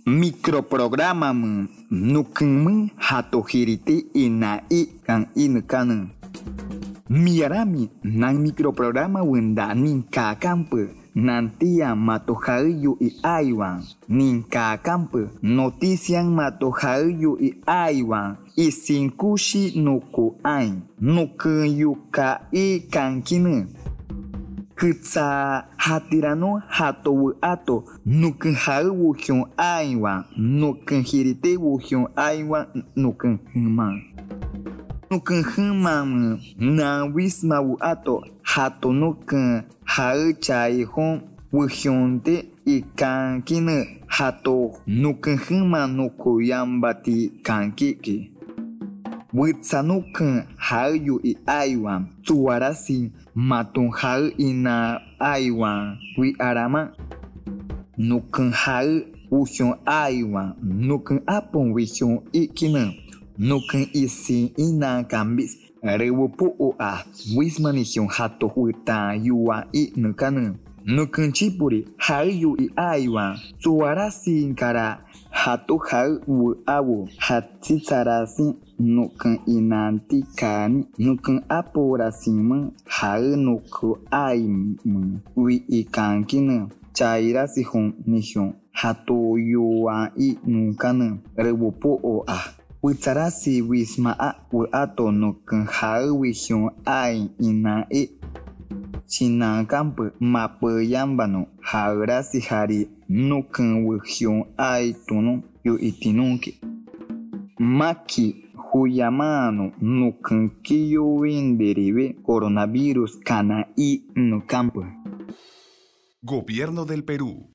Microprograma nukunmun hatohiriti inai kan inukanu. Miarami nang microprograma wenda ninka kampe nantia matohaiyu i aiwan ninka kampe notician matohaiyu i aiwan isinkushi nuku ain nukun yuka i kankinu. Kutsa hatirano hatowu ato nukun hau wuhyun aiwan nukun hirite wuhyun aiwan nukun human. Nukun human na wisma wu ato hato nukun hau chai hon wuhyun de ikankinu hato nukun human nuku yambati kankiki. Witsanukun hau i aiwan suarasi matun hau ina aiwan wi arama nukun hau wuhyun aiwan nukun apon wuhyun ikinu nukun isi ina kambis rewupu a wismanihyun hato huita yuwa i nukanu nukun chipuri hau i aiwan suarasi kara hato hau wu awu hatitsarasi nukun inantikani nukun apurasimun hau nuku aimun wi ikankinu chairasi hun nihun hato yuwa i nukanu rewupu a witsarasi wisma a wu ato nukun hau wihyun ai ina i chinakampu mapu yambanu haurasi hari nukun wihyun ai tunu yu itinunki maki huyamano nukun kiyuwinderiwe coronavirus kana i nukampu. Gobierno del Perú.